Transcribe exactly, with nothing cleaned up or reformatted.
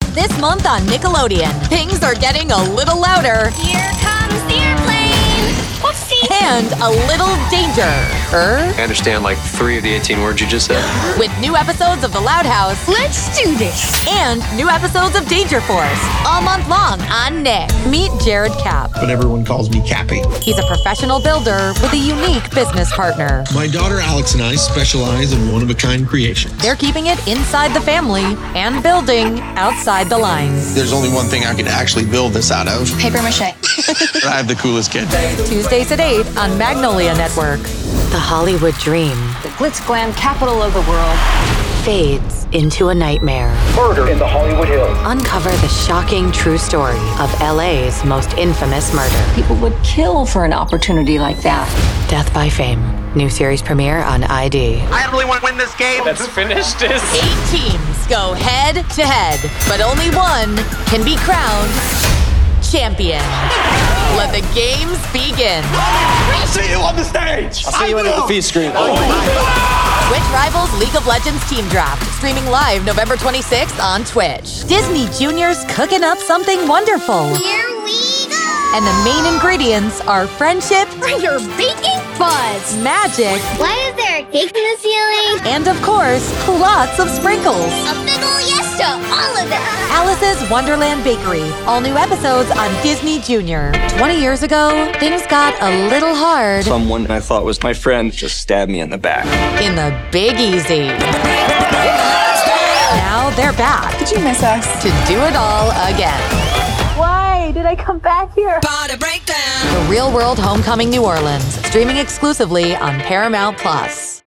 this month on Nickelodeon. Things are getting a little louder. Here comes the airplane. Whoopsie. And a little danger. Er? I understand like three of the eighteen words you just said. With new episodes of The Loud House. Let's do this. And new episodes of Danger Force. All month long on Nick. Meet Jared Kapp. But everyone calls me Cappy. He's a professional builder with a unique business partner. My daughter Alex and I specialize in one-of-a-kind creations. They're keeping it inside the family and building outside the lines. There's only one thing I could actually build this out of. Paper mache. I have the coolest kid. Tuesdays at eight on Magnolia Network. The Hollywood dream The glitz glam capital of the world. fades into a nightmare. Murder in the Hollywood Hills. Uncover the shocking true story of L A's most infamous murder. People would kill for an opportunity like that. Death by Fame. New series premiere on I D. I really want to win this game. Let's finish this. Eight teams go head to head, but only one can be crowned champion. Let the games begin. I'll see you on the stage. I'll see you in at the feed screen. Twitch Rivals League of Legends Team Draft, streaming live November twenty-sixth on Twitch. Disney Junior's cooking up something wonderful. Here we go. And the main ingredients are friendship, You're baking fuzz. magic, Why is there a cake in the ceiling? and of course, lots of sprinkles. A big ol' yes to all of it. Alice's Wonderland Bakery. All new episodes on Disney Junior. twenty years ago, things got a little hard Someone I thought was my friend just stabbed me in the back. in the Big Easy. Now they're back Did you miss us? to do it all again. Why did I come back here? The Real World Homecoming New Orleans, streaming exclusively on Paramount Plus.